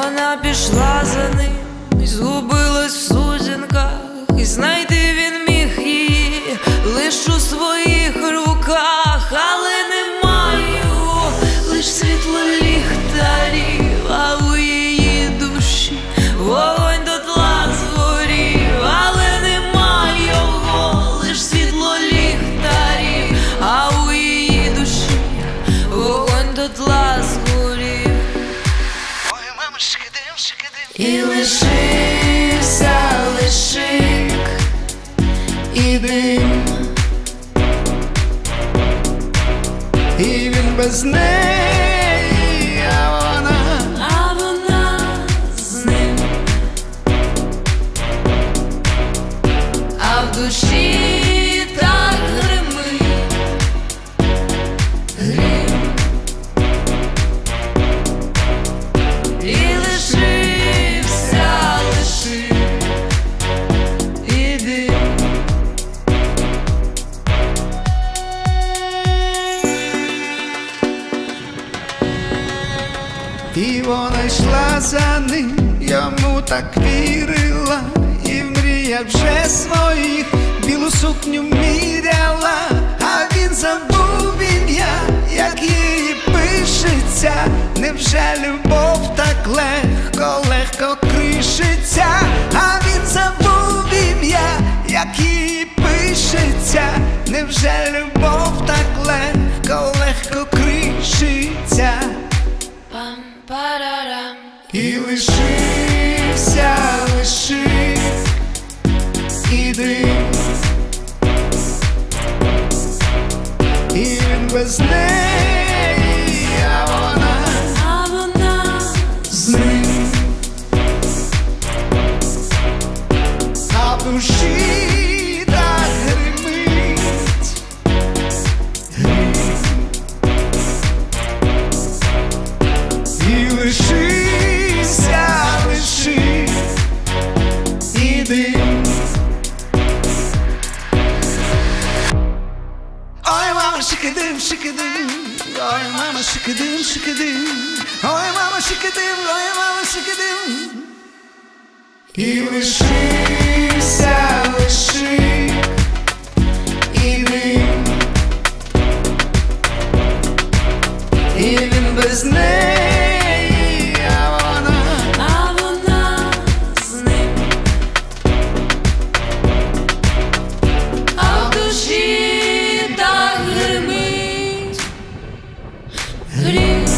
Вона пішла за ним і згубилась в сутінках, і знайти він міг її лиш у своїх руках, але немає його, лиш світло ліхтарів, а у її душі вогонь дотла згорів, але немає його, лиш світло ліхтарів, а у її душі вогонь дотла згорів. Ой, мама, шикидим, шикидим. І лишився лишик і дим, І він без неї, а вона з ним, а в душі так гримить грім. І лишився лишик і дим. І вона йшла за ним, йому так вірила, і в мріях вже своїх білу сукню міряла, а він забув ім'я, як її пишеться. Невже любов так легко кришиться? А він забув ім'я, як її пишеться. Невже любов так легко кришиться? Пам-парарам. І лишився лишик і дим, і він без неї, а вона з ним, а в душі так гримить грім. І лишився лишик і дим. Ой, мама, шикидим, шикидим. Ой, мама, шикидим, шикидим. Ой, мама, шикидим, ой, мама, шикидим. І лишився лишик і дим, і він без неї, а вона з ним, а в душі так гримить грім.